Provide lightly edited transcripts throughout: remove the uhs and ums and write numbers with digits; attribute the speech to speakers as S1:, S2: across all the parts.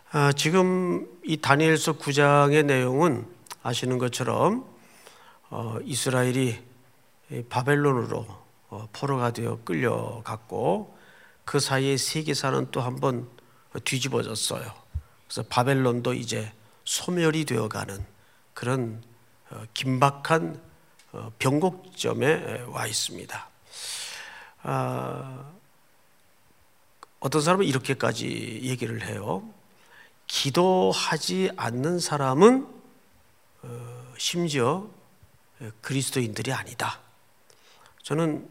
S1: 지금 이 다니엘서 9장의 내용은 아시는 것처럼 이스라엘이 바벨론으로 포로가 되어 끌려갔고 그 사이에 세계사는 또 한 번 뒤집어졌어요. 그래서 바벨론도 이제 소멸이 되어가는 그런 긴박한 변곡점에 와 있습니다. 어떤 사람은 이렇게까지 얘기를 해요. 기도하지 않는 사람은 심지어 그리스도인들이 아니다. 저는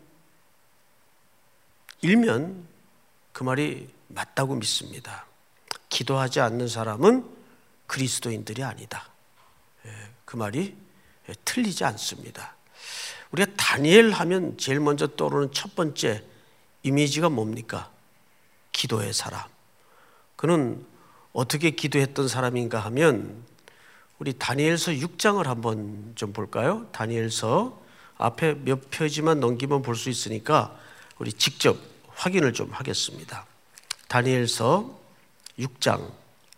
S1: 일면 그 말이 맞다고 믿습니다. 기도하지 않는 사람은 그리스도인들이 아니다. 그 말이 틀리지 않습니다. 우리가 다니엘 하면 제일 먼저 떠오르는 첫 번째 이미지가 뭡니까? 기도의 사람. 그는 어떻게 기도했던 사람인가 하면 우리 다니엘서 6장을 한번 좀 볼까요? 다니엘서 앞에 몇 페이지만 넘기면 볼 수 있으니까 우리 직접 확인을 좀 하겠습니다. 다니엘서 6장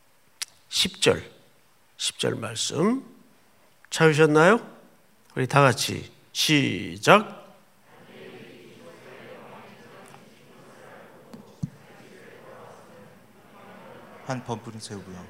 S1: 10절 말씀 찾으셨나요? 우리 다 같이 시작.
S2: 한 번뿐이 세우고요.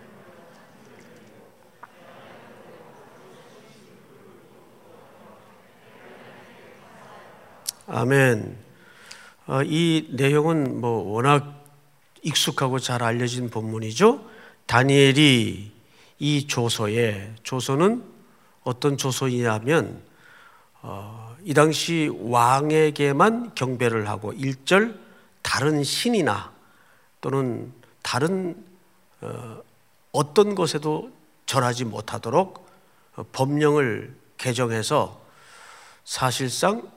S1: 아멘. 이 내용은 워낙 익숙하고 잘 알려진 본문이죠. 다니엘이 이 조서는 어떤 조서이냐면 이 당시 왕에게만 경배를 하고 1절 다른 신이나 또는 다른 어떤 것에도 절하지 못하도록 법령을 개정해서 사실상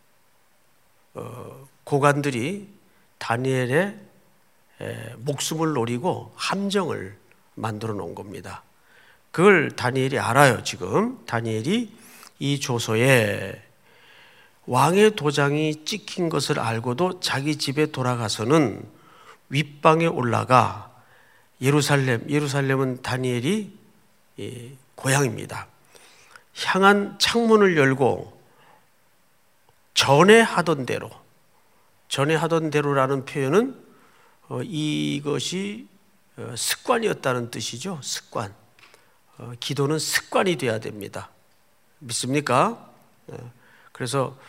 S1: 고관들이 다니엘의 목숨을 노리고 함정을 만들어 놓은 겁니다. 그걸 다니엘이 알아요. 지금 다니엘이 이 조서에 왕의 도장이 찍힌 것을 알고도 자기 집에 돌아가서는 윗방에 올라가 예루살렘은 다니엘이 고향입니다. 향한 창문을 열고 전에 하던 대로라는 표현은 이것이 습관이었다는 뜻이죠. 습관. 기도는 습관이 돼야 됩니다. 믿습니까? 그래서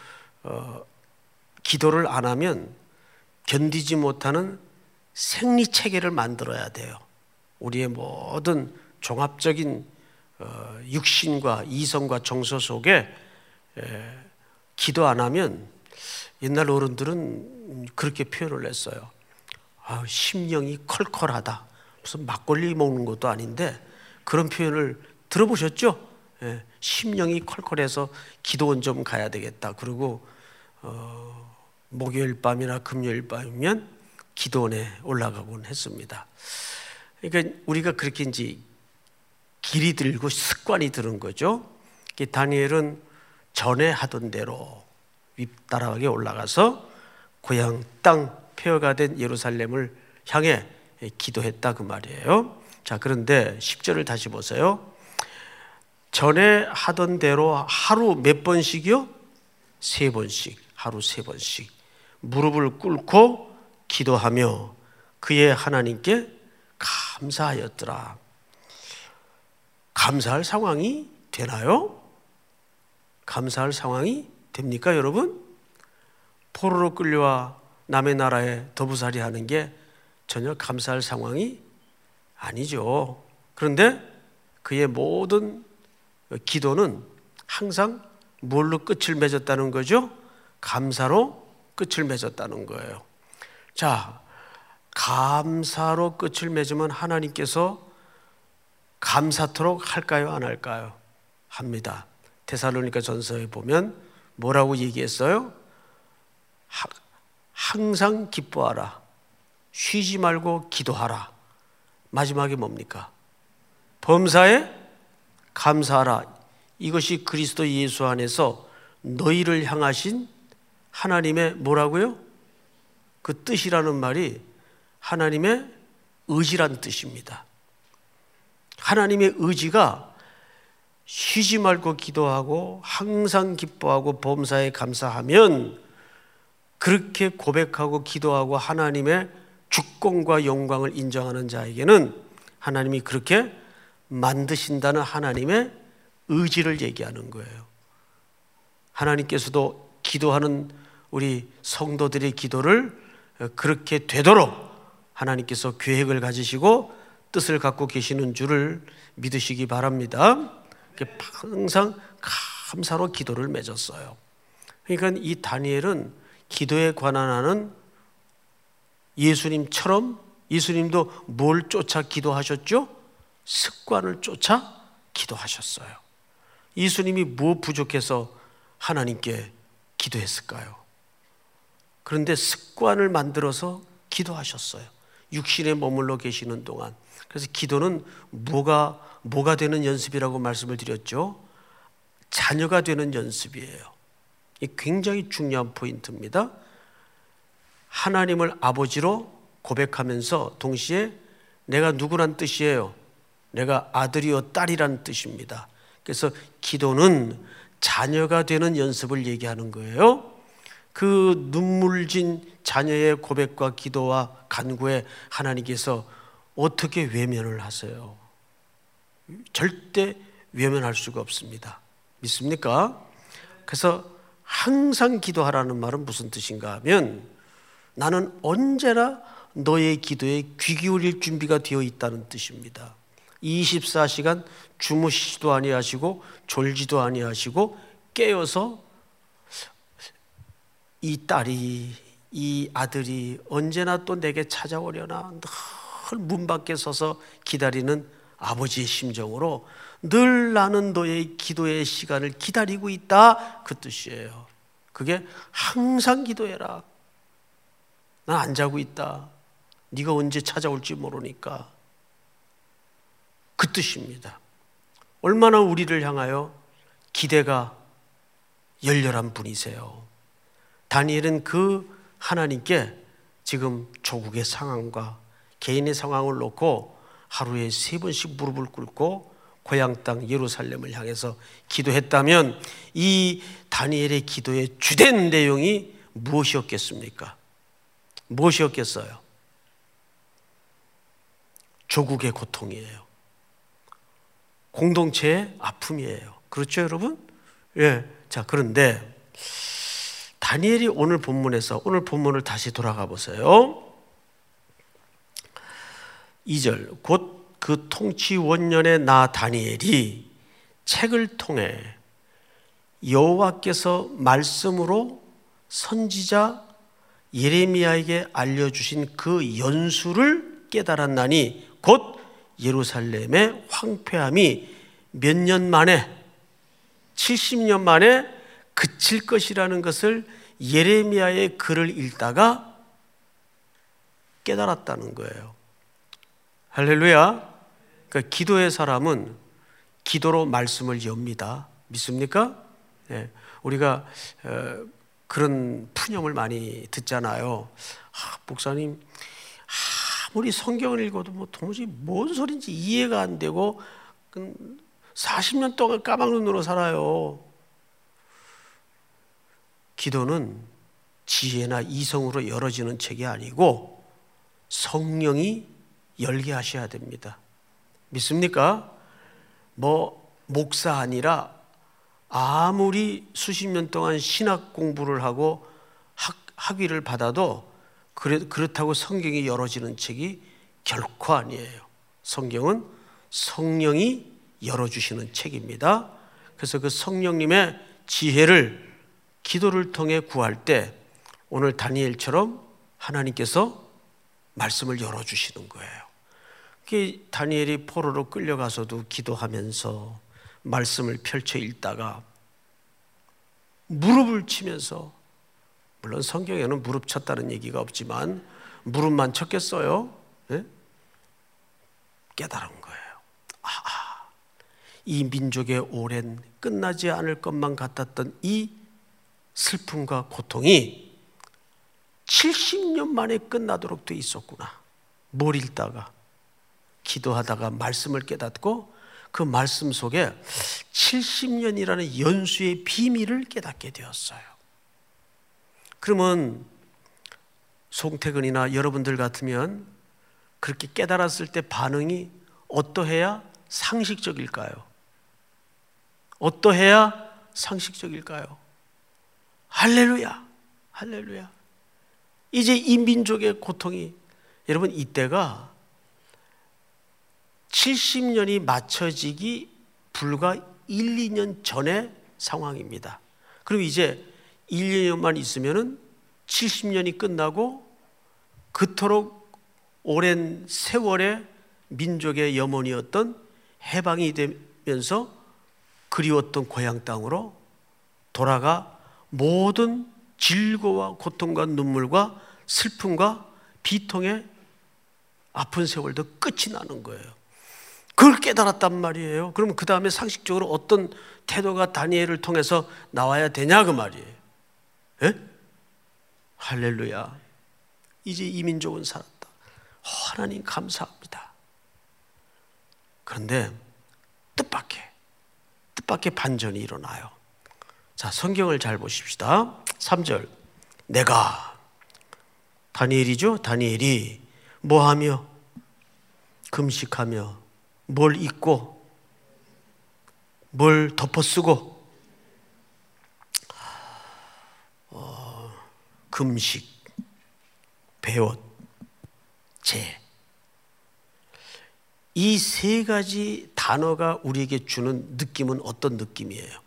S1: 기도를 안 하면 견디지 못하는 생리체계를 만들어야 돼요. 우리의 모든 종합적인 육신과 이성과 정서 속에 기도 안 하면 옛날 어른들은 그렇게 표현을 했어요. 심령이 컬컬하다. 무슨 막걸리 먹는 것도 아닌데 그런 표현을 들어보셨죠? 심령이 컬컬해서 기도원 좀 가야 되겠다. 그리고 목요일 밤이나 금요일 밤이면 기도원에 올라가곤 했습니다. 그러니까 우리가 그렇게 이제 길이 들고 습관이 들은 거죠. 다니엘은 전에 하던 대로 윗다락에 올라가서 고향 땅 폐허가 된 예루살렘을 향해 기도했다 그 말이에요. 자, 그런데 10절을 다시 보세요. 전에 하던 대로 하루 몇 번씩이요? 3번씩. 하루 3번씩 무릎을 꿇고 기도하며 그의 하나님께 감사하였더라. 감사할 상황이 되나요? 감사할 상황이 됩니까, 여러분? 포로로 끌려와 남의 나라에 더부살이 하는 게 전혀 감사할 상황이 아니죠. 그런데 그의 모든 기도는 항상 뭘로 끝을 맺었다는 거죠? 감사로 끝을 맺었다는 거예요. 자, 감사로 끝을 맺으면 하나님께서 감사토록 할까요, 안 할까요? 합니다. 데살로니가 전서에 보면 뭐라고 얘기했어요? 항상 기뻐하라. 쉬지 말고 기도하라. 마지막에 뭡니까? 범사에 감사하라. 이것이 그리스도 예수 안에서 너희를 향하신 하나님의 뭐라고요? 그 뜻이라는 말이 하나님의 의지란 뜻입니다. 하나님의 의지가 쉬지 말고 기도하고 항상 기뻐하고 범사에 감사하면, 그렇게 고백하고 기도하고 하나님의 주권과 영광을 인정하는 자에게는 하나님이 그렇게 만드신다는 하나님의 의지를 얘기하는 거예요. 하나님께서도 기도하는 우리 성도들의 기도를 그렇게 되도록 하나님께서 계획을 가지시고 뜻을 갖고 계시는 줄을 믿으시기 바랍니다. 항상 감사로 기도를 맺었어요. 그러니까 이 다니엘은 기도에 관한하는 예수님처럼, 예수님도 뭘 쫓아 기도하셨죠? 습관을 쫓아 기도하셨어요. 예수님이 뭐 부족해서 하나님께 기도했을까요? 그런데 습관을 만들어서 기도하셨어요. 육신에 머물러 계시는 동안. 그래서 기도는 뭐가 되는 연습이라고 말씀을 드렸죠? 자녀가 되는 연습이에요. 이 굉장히 중요한 포인트입니다. 하나님을 아버지로 고백하면서 동시에 내가 누구란 뜻이에요? 내가 아들이요 딸이란 뜻입니다. 그래서 기도는 자녀가 되는 연습을 얘기하는 거예요. 그 눈물진 자녀의 고백과 기도와 간구에 하나님께서 어떻게 외면을 하세요? 절대 외면할 수가 없습니다. 믿습니까? 그래서 항상 기도하라는 말은 무슨 뜻인가 하면, 나는 언제나 너의 기도에 귀 기울일 준비가 되어 있다는 뜻입니다. 24시간 주무시지도 아니하시고 졸지도 아니하시고 깨어서 이 딸이, 이 아들이 언제나 또 내게 찾아오려나 늘 문 밖에 서서 기다리는 아버지의 심정으로 늘 나는 너의 기도의 시간을 기다리고 있다, 그 뜻이에요. 그게 항상 기도해라. 난 안 자고 있다. 네가 언제 찾아올지 모르니까. 그 뜻입니다. 얼마나 우리를 향하여 기대가 열렬한 분이세요. 다니엘은 그 하나님께 지금 조국의 상황과 개인의 상황을 놓고 하루에 3번씩 무릎을 꿇고 고향 땅 예루살렘을 향해서 기도했다면, 이 다니엘의 기도의 주된 내용이 무엇이었겠습니까? 무엇이었겠어요? 조국의 고통이에요. 공동체의 아픔이에요. 그렇죠, 여러분? 예. 자, 그런데 다니엘이 오늘 본문을 다시 돌아가 보세요. 2절, 곧 그 통치 원년의 나 다니엘이 책을 통해 여호와께서 말씀으로 선지자 예레미야에게 알려주신 그 연수를 깨달았나니, 곧 예루살렘의 황폐함이 몇 년 만에, 70년 만에 그칠 것이라는 것을 예레미야의 글을 읽다가 깨달았다는 거예요. 할렐루야. 그러니까 기도의 사람은 기도로 말씀을 엽니다. 믿습니까? 네. 우리가 그런 푸념을 많이 듣잖아요. 목사님, 아무리 성경을 읽어도 뭐 도무지 뭔 소린지 이해가 안 되고 40년 동안 까막눈으로 살아요. 기도는 지혜나 이성으로 열어지는 책이 아니고 성령이 열게 하셔야 됩니다. 믿습니까? 뭐 목사 아니라 아무리 수십 년 동안 신학 공부를 하고 학위를 받아도 그렇다고 성경이 열어지는 책이 결코 아니에요. 성경은 성령이 열어주시는 책입니다. 그래서 그 성령님의 지혜를 기도를 통해 구할 때 오늘 다니엘처럼 하나님께서 말씀을 열어주시는 거예요. 다니엘이 포로로 끌려가서도 기도하면서 말씀을 펼쳐 읽다가 무릎을 치면서, 물론 성경에는 무릎 쳤다는 얘기가 없지만 무릎만 쳤겠어요? 네? 깨달은 거예요. 이 민족의 오랜 끝나지 않을 것만 같았던 이 슬픔과 고통이 70년 만에 끝나도록 돼 있었구나. 뭘 읽다가? 기도하다가 말씀을 깨닫고 그 말씀 속에 70년이라는 연수의 비밀을 깨닫게 되었어요. 그러면 송태근이나 여러분들 같으면 그렇게 깨달았을 때 반응이 어떠해야 상식적일까요? 어떠해야 상식적일까요? 할렐루야, 할렐루야. 이제 이 민족의 고통이, 여러분 이때가 70년이 맞춰지기 불과 1, 2년 전의 상황입니다. 그럼 이제 1, 2년만 있으면은 70년이 끝나고 그토록 오랜 세월의 민족의 염원이었던 해방이 되면서 그리웠던 고향 땅으로 돌아가 모든 질고와 고통과 눈물과 슬픔과 비통의 아픈 세월도 끝이 나는 거예요. 그걸 깨달았단 말이에요. 그럼 그 다음에 상식적으로 어떤 태도가 다니엘을 통해서 나와야 되냐 그 말이에요. 예? 할렐루야. 이제 이 민족은 살았다. 하나님 감사합니다. 그런데 뜻밖의 반전이 일어나요. 자, 성경을 잘 보십시다. 3절. 내가, 다니엘이죠? 다니엘이 뭐하며 금식하며 뭘 입고 뭘 덮어쓰고 금식, 배옷, 제, 이 세 가지 단어가 우리에게 주는 느낌은 어떤 느낌이에요?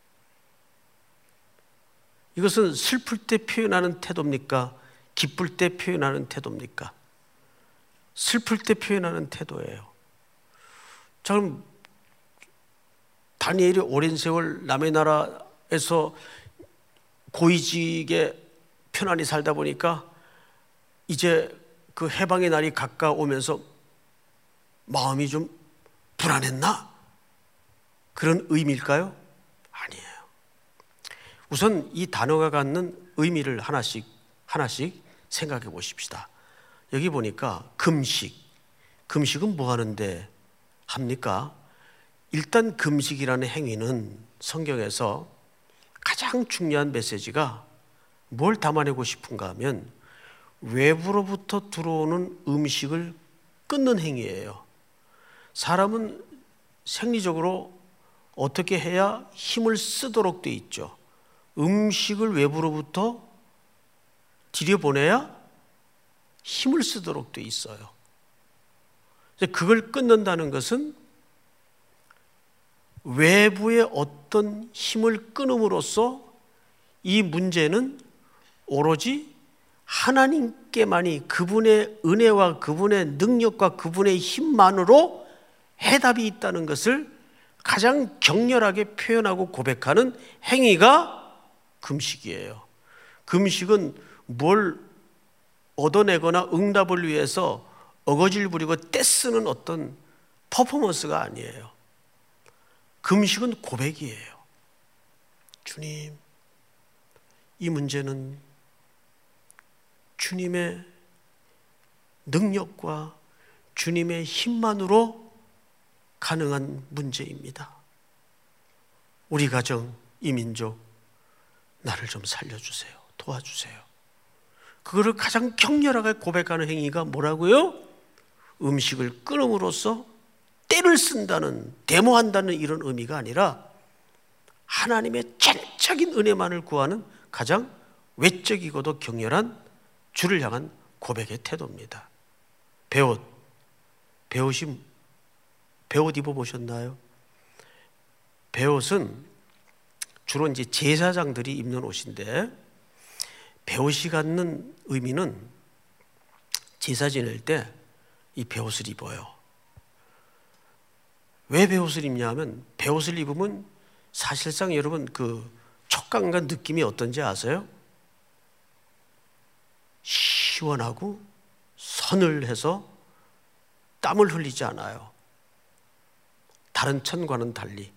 S1: 이것은 슬플 때 표현하는 태도입니까? 기쁠 때 표현하는 태도입니까? 슬플 때 표현하는 태도예요. 자, 그럼 다니엘이 오랜 세월 남의 나라에서 고위직에 편안히 살다 보니까 이제 그 해방의 날이 가까워오면서 마음이 좀 불안했나? 그런 의미일까요? 아니에요. 우선 이 단어가 갖는 의미를 하나씩 생각해 보십시다. 여기 보니까 금식은 뭐 하는데 합니까? 일단 금식이라는 행위는 성경에서 가장 중요한 메시지가 뭘 담아내고 싶은가 하면 외부로부터 들어오는 음식을 끊는 행위예요. 사람은 생리적으로 어떻게 해야 힘을 쓰도록 돼 있죠. 음식을 외부로부터 들여보내야 힘을 쓰도록 돼 있어요. 그걸 끊는다는 것은 외부의 어떤 힘을 끊음으로써 이 문제는 오로지 하나님께만이 그분의 은혜와 그분의 능력과 그분의 힘만으로 해답이 있다는 것을 가장 격렬하게 표현하고 고백하는 행위가 금식이에요. 금식은 뭘 얻어내거나 응답을 위해서 어거지를 부리고 떼쓰는 어떤 퍼포먼스가 아니에요. 금식은 고백이에요. 주님, 이 문제는 주님의 능력과 주님의 힘만으로 가능한 문제입니다. 우리 가정, 이 민족, 나를 좀 살려주세요. 도와주세요. 그거를 가장 격렬하게 고백하는 행위가 뭐라고요? 음식을 끊음으로써 때를 쓴다는, 데모한다는 이런 의미가 아니라 하나님의 전적인 은혜만을 구하는 가장 외적이고도 격렬한 주를 향한 고백의 태도입니다. 배옷 입어보셨나요? 배옷은 주로 이제 제사장들이 입는 옷인데, 배옷이 갖는 의미는 제사 지낼 때 이 배옷을 입어요. 왜 배옷을 입냐면, 배옷을 입으면 사실상 여러분 그 촉감과 느낌이 어떤지 아세요? 시원하고 서늘해서 땀을 흘리지 않아요. 다른 천과는 달리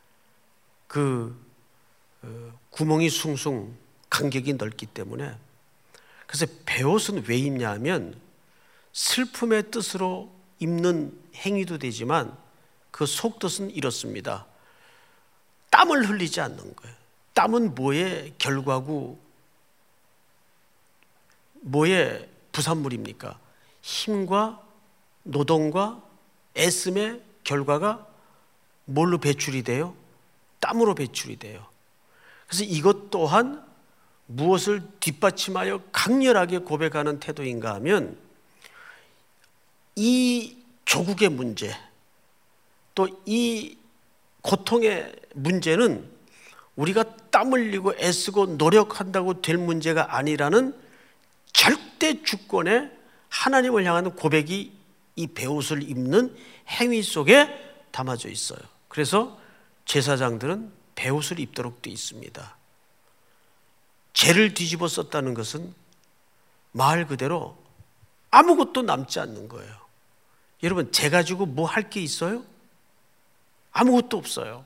S1: 구멍이 숭숭, 간격이 넓기 때문에. 그래서 배옷은 왜 입냐면 슬픔의 뜻으로 입는 행위도 되지만 그 속뜻은 이렇습니다. 땀을 흘리지 않는 거예요. 땀은 뭐의 결과고 뭐의 부산물입니까? 힘과 노동과 애씀의 결과가 뭘로 배출이 돼요? 땀으로 배출이 돼요. 그래서 이것 또한 무엇을 뒷받침하여 강렬하게 고백하는 태도인가 하면 이 조국의 문제, 또 이 고통의 문제는 우리가 땀 흘리고 애쓰고 노력한다고 될 문제가 아니라는 절대 주권의 하나님을 향하는 고백이 이 베옷을 입는 행위 속에 담아져 있어요. 그래서 제사장들은 베옷을 입도록 되어 있습니다. 죄를 뒤집어 썼다는 것은 말 그대로 아무것도 남지 않는 거예요. 여러분, 죄 가지고 뭐 할 게 있어요? 아무것도 없어요.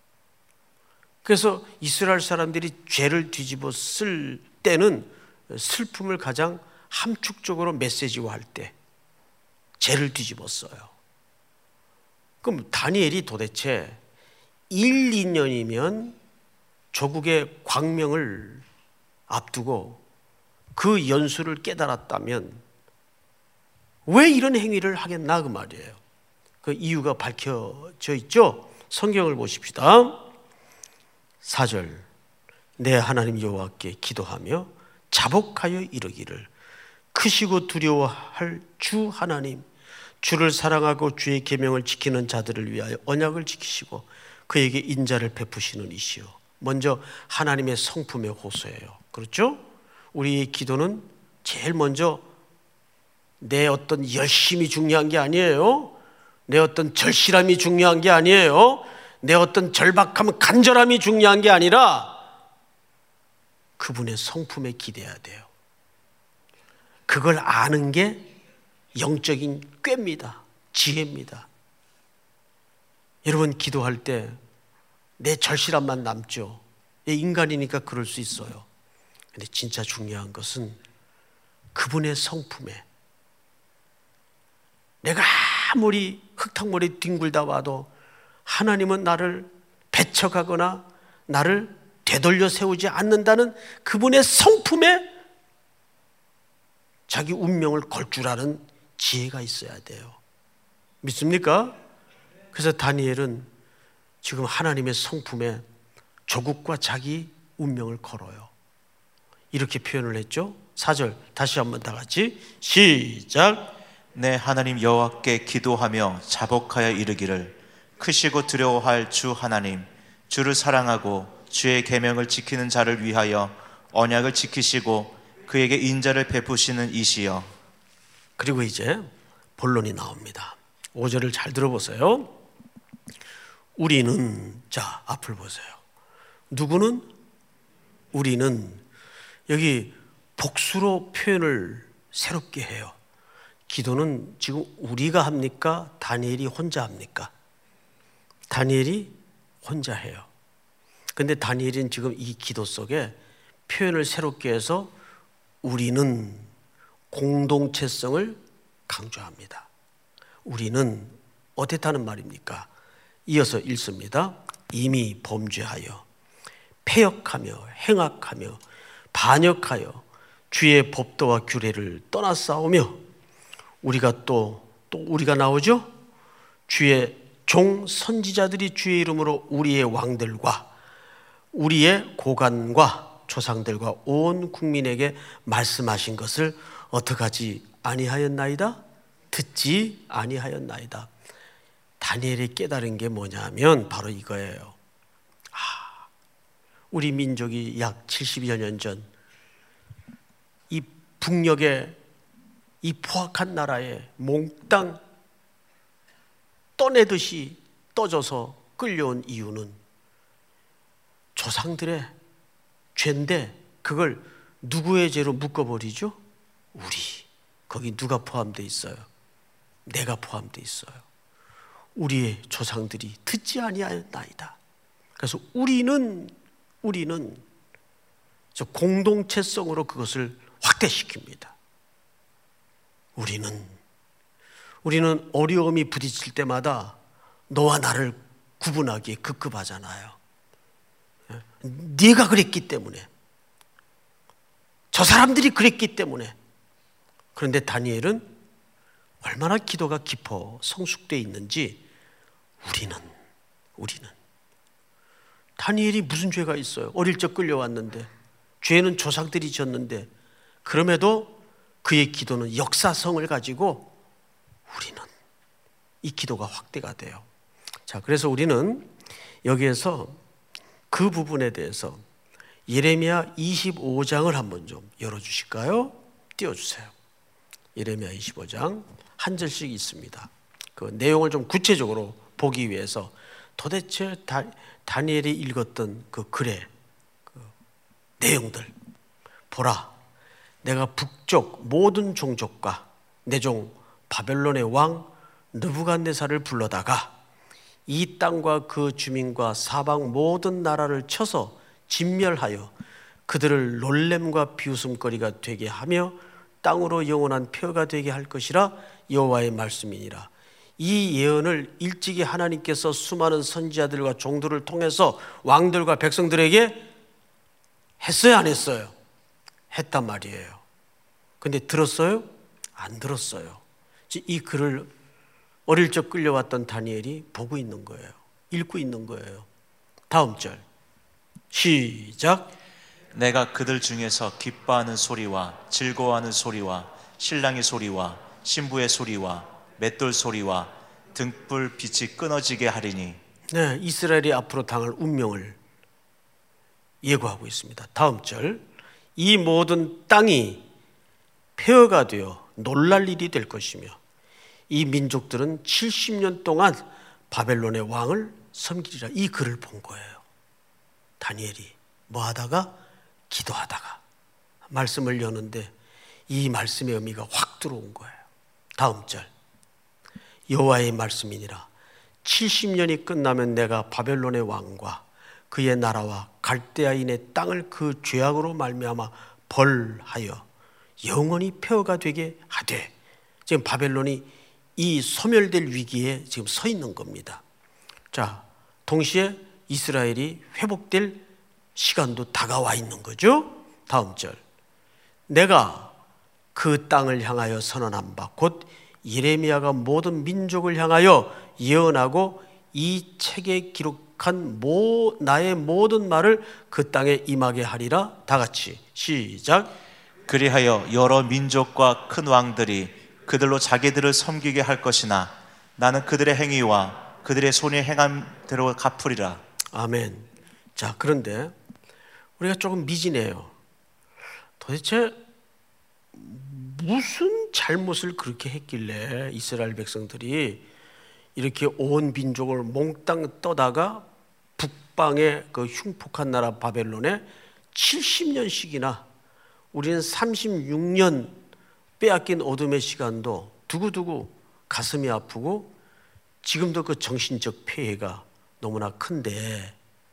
S1: 그래서 이스라엘 사람들이 죄를 뒤집어 쓸 때는 슬픔을 가장 함축적으로 메시지화할 때 죄를 뒤집어 써요. 그럼 다니엘이 도대체 1, 2년이면 조국의 광명을 앞두고 그 연수를 깨달았다면 왜 이런 행위를 하겠나 그 말이에요. 그 이유가 밝혀져 있죠. 성경을 보십시다. 4절, 내 하나님 여호와께 기도하며 자복하여 이르기를 크시고 두려워할 주 하나님, 주를 사랑하고 주의 계명을 지키는 자들을 위하여 언약을 지키시고 그에게 인자를 베푸시는 이시요. 먼저 하나님의 성품의 호소예요. 그렇죠? 우리의 기도는 제일 먼저 내 어떤 열심이 중요한 게 아니에요. 내 어떤 절실함이 중요한 게 아니에요. 내 어떤 절박함, 간절함이 중요한 게 아니라 그분의 성품에 기대야 돼요. 그걸 아는 게 영적인 꾀입니다. 지혜입니다. 여러분, 기도할 때 내 절실함만 남죠. 인간이니까 그럴 수 있어요. 근데 진짜 중요한 것은 그분의 성품에, 내가 아무리 흙탕물이 뒹굴다 와도 하나님은 나를 배척하거나 나를 되돌려 세우지 않는다는 그분의 성품에 자기 운명을 걸 줄 아는 지혜가 있어야 돼요. 믿습니까? 그래서 다니엘은 지금 하나님의 성품에 조국과 자기 운명을 걸어요. 이렇게 표현을 했죠. 4절 다시 한번 다 같이 시작.
S2: 내 하나님 여호와께 기도하며 자복하여 이르기를 크시고 두려워할 주 하나님, 주를 사랑하고 주의 계명을 지키는 자를 위하여 언약을 지키시고 그에게 인자를 베푸시는 이시여.
S1: 그리고 이제 본론이 나옵니다. 5절을 잘 들어보세요. 우리는, 자 앞을 보세요. 누구는? 우리는. 여기 복수로 표현을 새롭게 해요. 기도는 지금 우리가 합니까? 다니엘이 혼자 합니까? 다니엘이 혼자 해요. 근데 다니엘은 지금 이 기도 속에 표현을 새롭게 해서 우리는 공동체성을 강조합니다. 우리는 어떻다는 말입니까? 이어서 읽습니다. 이미 범죄하여 패역하며 행악하며 반역하여 주의 법도와 규례를 떠나싸우며 우리가 또 우리가 나오죠? 주의 종 선지자들이 주의 이름으로 우리의 왕들과 우리의 고관과 조상들과 온 국민에게 말씀하신 것을 어떡하지 아니하였나이다? 듣지 아니하였나이다. 다니엘이 깨달은 게 뭐냐면 바로 이거예요. 우리 민족이 약 70여 년 전 이 북녘의 이 포악한 나라에 몽땅 떠내듯이 떠져서 끌려온 이유는 조상들의 죄인데 그걸 누구의 죄로 묶어버리죠? 우리. 거기 누가 포함되어 있어요? 내가 포함되어 있어요. 우리의 조상들이 듣지 아니하였나이다. 그래서 우리는 저 공동체성으로 그것을 확대시킵니다. 우리는 어려움이 부딪힐 때마다 너와 나를 구분하기에 급급하잖아요. 네가 그랬기 때문에, 저 사람들이 그랬기 때문에. 그런데 다니엘은 얼마나 기도가 깊어 성숙되어 있는지 우리는 다니엘이 무슨 죄가 있어요? 어릴 적 끌려왔는데, 죄는 조상들이 졌는데, 그럼에도 그의 기도는 역사성을 가지고 우리는 이 기도가 확대가 돼요. 자, 그래서 우리는 여기에서 그 부분에 대해서 예레미야 25장을 한번 좀 열어주실까요? 띄워주세요. 예레미야 25장 한 절씩 있습니다. 그 내용을 좀 구체적으로 보기 위해서 도대체 다니엘이 읽었던 그 글의 그 내용들, 보라, 내가 북쪽 모든 종족과 내 종 바벨론의 왕 느부갓네살을 불러다가 이 땅과 그 주민과 사방 모든 나라를 쳐서 진멸하여 그들을 놀램과 비웃음거리가 되게 하며 땅으로 영원한 표가 되게 할 것이라 여호와의 말씀이니라. 이 예언을 일찍이 하나님께서 수많은 선지자들과 종들을 통해서 왕들과 백성들에게 했어요, 안 했어요? 했단 말이에요. 근데 들었어요? 안 들었어요. 이 글을 어릴 적 끌려왔던 다니엘이 보고 있는 거예요. 읽고 있는 거예요. 다음 절 시작.
S2: 내가 그들 중에서 기뻐하는 소리와 즐거워하는 소리와 신랑의 소리와 신부의 소리와 맷돌 소리와 등불 빛이 끊어지게 하리니.
S1: 네, 이스라엘이 앞으로 당할 운명을 예고하고 있습니다. 다음 절, 이 모든 땅이 폐허가 되어 놀랄 일이 될 것이며 이 민족들은 70년 동안 바벨론의 왕을 섬기리라. 이 글을 본 거예요. 다니엘이 뭐 하다가? 기도하다가 말씀을 여는데 이 말씀의 의미가 확 들어온 거예요. 다음 절, 여호와의 말씀이니라. 70년이 끝나면 내가 바벨론의 왕과 그의 나라와 갈대아인의 땅을 그 죄악으로 말미암아 벌하여 영원히 폐허가 되게 하되. 지금 바벨론이 이 소멸될 위기에 지금 서 있는 겁니다. 자, 동시에 이스라엘이 회복될 시간도 다가와 있는 거죠. 다음 절, 내가 그 땅을 향하여 선언한 바 곧 예레미야가 모든 민족을 향하여 예언하고 이 책에 기록한 나의 모든 말을 그 땅에 임하게 하리라. 다 같이 시작.
S2: 그리하여 여러 민족과 큰 왕들이 그들로 자기들을 섬기게 할 것이나 나는 그들의 행위와 그들의 손이 행한 대로 갚으리라.
S1: 아멘. 자, 그런데 우리가 조금 미진해요. 도대체 무슨 잘못을 그렇게 했길래 이스라엘 백성들이 이렇게 온 민족을 몽땅 떠다가 북방의 그 흉폭한 나라 바벨론에 70년씩이나, 우리는 36년 빼앗긴 어둠의 시간도 두고두고 가슴이 아프고 지금도 그 정신적 폐해가 너무나 큰데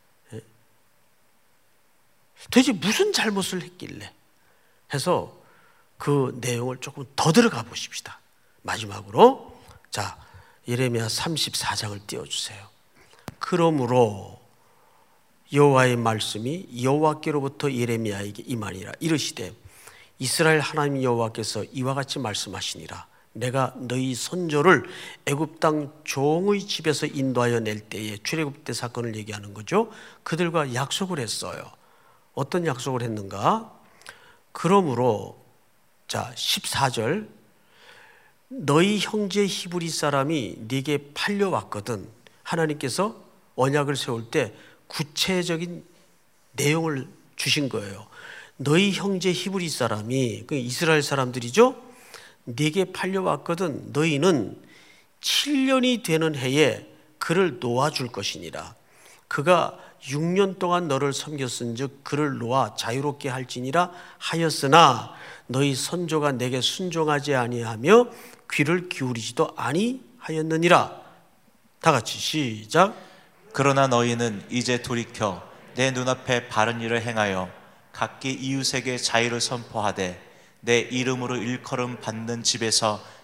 S1: 도대체 무슨 잘못을 했길래 해서 그 내용을 조금 더 들어가 보십시다. 마지막으로 자, 예레미야 34장을 띄워주세요. 그러므로 여호와의 말씀이 여호와께로부터 예레미야에게 임하니라. 이르시되 이스라엘 하나님 여호와께서 이와 같이 말씀하시니라. 내가 너희 선조를 애굽 땅 종의 집에서 인도하여 낼 때에, 출애굽 때 사건을 얘기하는 거죠. 그들과 약속을 했어요. 어떤 약속을 했는가? 그러므로 자, 14절, 너희 형제 히브리 사람이 네게 팔려왔거든. 하나님께서 언약을 세울 때 구체적인 내용을 주신 거예요. 너희 형제 히브리 사람이, 그 이스라엘 사람들이죠, 네게 팔려왔거든. 너희는 7년이 되는 해에 그를 놓아줄 것이니라. 그가 6년 동안 너를 섬겼은즉 그를 놓아 자유롭게 할지니라 하였으나 너희 선조가 내게 순종하지 아니하며 귀를 기울이지도 아니하였느니라. 다 같이 시작.
S2: 그러나 너희는 이제 돌이켜 내 눈앞에 바른 일을 행하여 각기 이웃에게 자유를 선포하되 내 이름으로 일컬음 받는 집에서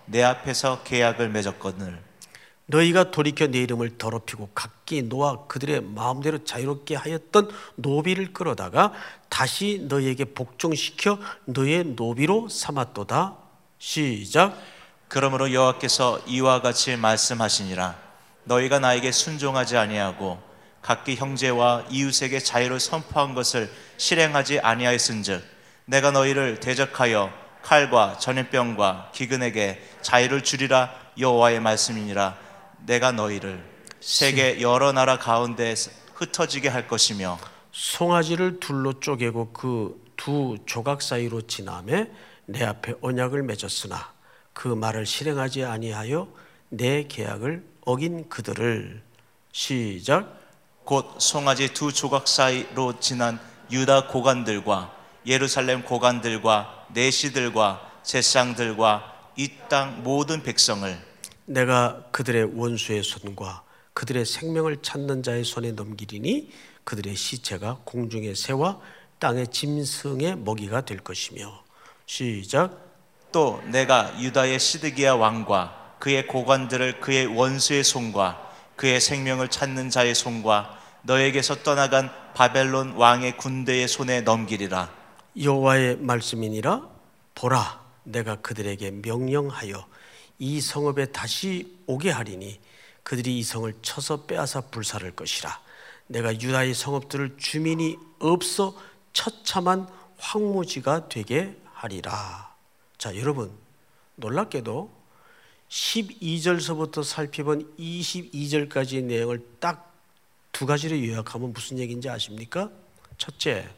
S2: 내 앞에서 계약을 맺었거늘
S1: 너희가 돌이켜 내 이름을 더럽히고 각기 너와 그들의 마음대로 자유롭게 하였던 노비를 끌어다가 다시 너희에게 복종시켜 너희의 노비로 삼았도다. 시작.
S2: 그러므로 여호와께서 이와 같이 말씀하시니라. 너희가 나에게 순종하지 아니하고 각기 형제와 이웃에게 자유를 선포한 것을 실행하지 아니하였은즉 내가 너희를 대적하여 칼과 전염병과 기근에게 자유를 주리라. 여호와의 말씀이니라. 내가 너희를 세계 여러 나라 가운데 흩어지게 할 것이며
S1: 송아지를 둘로 쪼개고 그 두 조각 사이로 지나매 내 앞에 언약을 맺었으나 그 말을 실행하지 아니하여 내 계약을 어긴 그들을. 시작.
S2: 곧 송아지 두 조각 사이로 지난 유다 고관들과 예루살렘 고관들과 내시들과 제상들과 이 땅 모든 백성을
S1: 내가 그들의 원수의 손과 그들의 생명을 찾는 자의 손에 넘기리니 그들의 시체가 공중의 새와 땅의 짐승의 먹이가 될 것이며. 시작.
S2: 또 내가 유다의 시드기야 왕과 그의 고관들을 그의 원수의 손과 그의 생명을 찾는 자의 손과 너에게서 떠나간 바벨론 왕의 군대의 손에 넘기리라.
S1: 여호와의 말씀이니라. 보라, 내가 그들에게 명령하여 이 성읍에 다시 오게 하리니 그들이 이 성을 쳐서 빼앗아 불살을 것이라. 내가 유다의 성읍들을 주민이 없어 처참한 황무지가 되게 하리라. 자, 여러분, 놀랍게도 12절서부터 살펴본 22절까지의 내용을 딱 두 가지로 요약하면 무슨 얘기인지 아십니까? 첫째,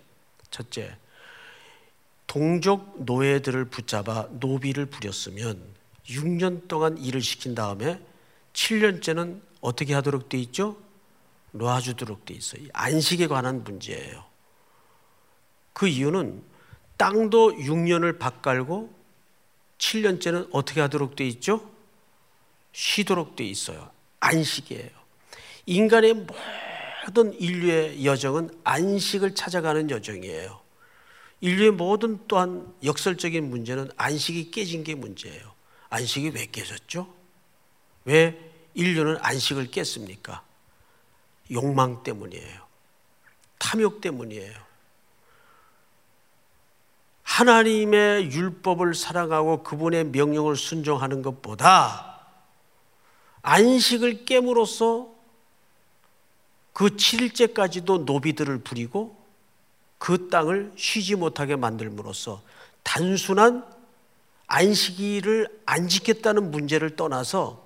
S1: 동족 노예들을 붙잡아 노비를 부렸으면 6년 동안 일을 시킨 다음에 7년째는 어떻게 하도록 돼 있죠? 놓아주도록 돼 있어요. 안식에 관한 문제예요. 그 이유는 땅도 6년을 밭갈고 7년째는 어떻게 하도록 돼 있죠? 쉬도록 돼 있어요. 안식이에요. 인간의 모든 인류의 여정은 안식을 찾아가는 여정이에요. 인류의 모든 또한 역설적인 문제는 안식이 깨진 게 문제예요. 안식이 왜 깨졌죠? 왜 인류는 안식을 깼습니까? 욕망 때문이에요. 탐욕 때문이에요. 하나님의 율법을 사랑하고 그분의 명령을 순종하는 것보다 안식을 깨므로써 그 7일째까지도 노비들을 부리고 그 땅을 쉬지 못하게 만들므로써 단순한 안식일을 안 지켰다는 문제를 떠나서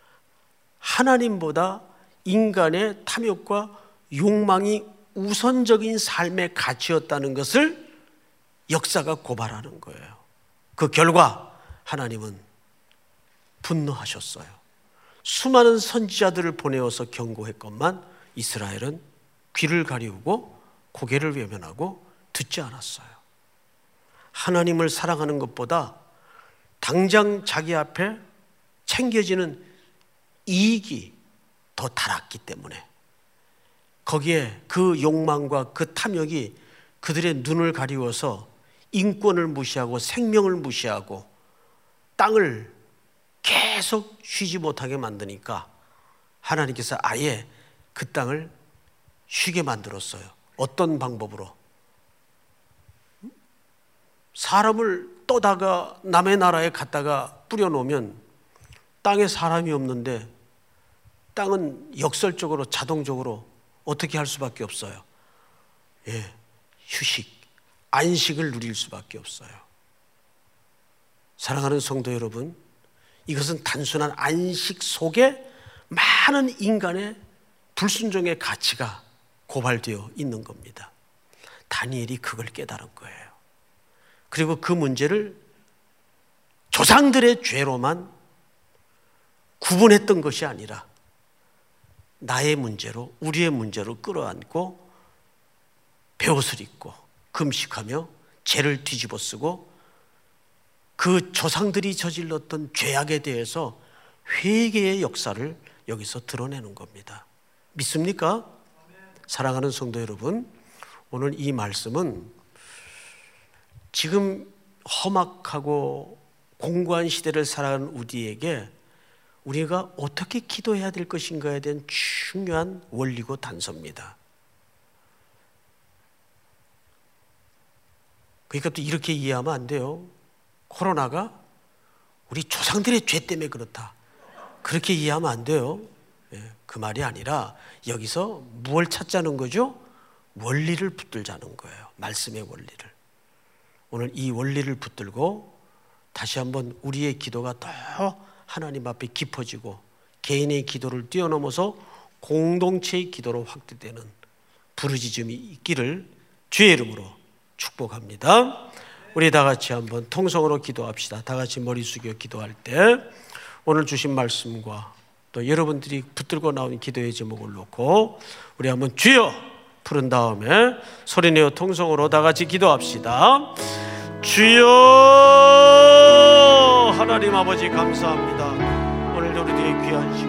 S1: 하나님보다 인간의 탐욕과 욕망이 우선적인 삶의 가치였다는 것을 역사가 고발하는 거예요. 그 결과 하나님은 분노하셨어요. 수많은 선지자들을 보내어서 경고했건만 이스라엘은 귀를 가리우고 고개를 외면하고 듣지 않았어요. 하나님을 사랑하는 것보다 당장 자기 앞에 챙겨지는 이익이 더 달았기 때문에 거기에 그 욕망과 그 탐욕이 그들의 눈을 가리워서 인권을 무시하고 생명을 무시하고 땅을 계속 쉬지 못하게 만드니까 하나님께서 아예 그 땅을 쉬게 만들었어요. 어떤 방법으로? 사람을 떠다가 남의 나라에 갔다가 뿌려놓으면 땅에 사람이 없는데 땅은 역설적으로 자동적으로 어떻게 할 수밖에 없어요? 휴식, 안식을 누릴 수밖에 없어요. 사랑하는 성도 여러분, 이것은 단순한 안식 속에 많은 인간의 불순종의 가치가 고발되어 있는 겁니다. 다니엘이 그걸 깨달은 거예요. 그리고 그 문제를 조상들의 죄로만 구분했던 것이 아니라 나의 문제로, 우리의 문제로 끌어안고 베옷을 입고 금식하며 죄를 뒤집어 쓰고 그 조상들이 저질렀던 죄악에 대해서 회개의 역사를 여기서 드러내는 겁니다. 믿습니까? 사랑하는 성도 여러분, 오늘 이 말씀은 지금 험악하고 공고한 시대를 살아가는 우리에게 우리가 어떻게 기도해야 될 것인가에 대한 중요한 원리고 단서입니다. 그러니까 또 이렇게 이해하면 안 돼요. 코로나가 우리 조상들의 죄 때문에 그렇다, 그렇게 이해하면 안 돼요. 그 말이 아니라 여기서 무엇을 찾자는 거죠? 원리를 붙들자는 거예요. 말씀의 원리를. 오늘 이 원리를 붙들고 다시 한번 우리의 기도가 더 하나님 앞에 깊어지고 개인의 기도를 뛰어넘어서 공동체의 기도로 확대되는 부르짖음이 있기를 주의 이름으로 축복합니다. 우리 다 같이 한번 통성으로 기도합시다. 다 같이 머리 숙여 기도할 때 오늘 주신 말씀과 또 여러분들이 붙들고 나온 기도의 제목을 놓고 우리 한번 주여 부른 다음에 소리내어 통성으로 다 같이 기도합시다. 주여, 하나님 아버지 감사합니다. 오늘 우리들의 귀한 시간